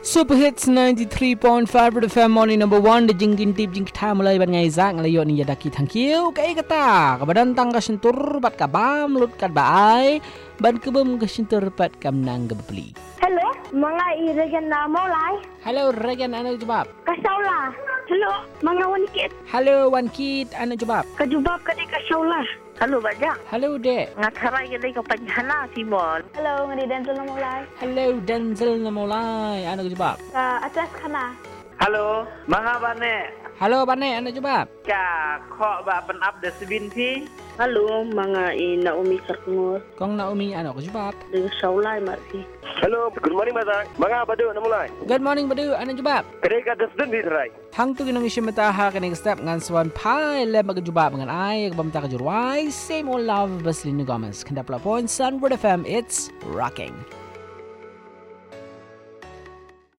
Super Hits 93.5 Red FM Morning number 1 de jingkin tip jing kita mulai ban ngai zak ngalayo ni yadaki thangkiu kai kata kabadan tang ka sentur bat ka bam lut kat baai ban kebem ka sentur pat kam nang gebeli. Hello, mga iragan na mo lai. Hello Regan ano jawab? Kasaula. Hello, mga wanikit. Hello Wan Kid ano jawab? Kajubab ka di kasaula. Hello, Bajak. Hello Dek. Ngataray ka di kapanjana, Simon. Hello, ngadi Denzel na mulai. Hello Denzel na mulai ano jawab? Atas kana. Halo, mga bane. Hello Bane ano jawab? Ka kho ba pen up the sibin thi. Hello, mga Naomi Sarkngor. Kong Naomi ano ka jawab? Dengan saulay, Marti. Hello, good morning Mazak. Mga badu na mulai. Good morning Badu ano jawab? Kedai ka dasden di terai. Hang tu ginong isim mata ha kaning step ngan swan pai le magjuba ngan ai bamta ka jurwai same old love baslin gomes kanda point Sun Red FM it's rocking.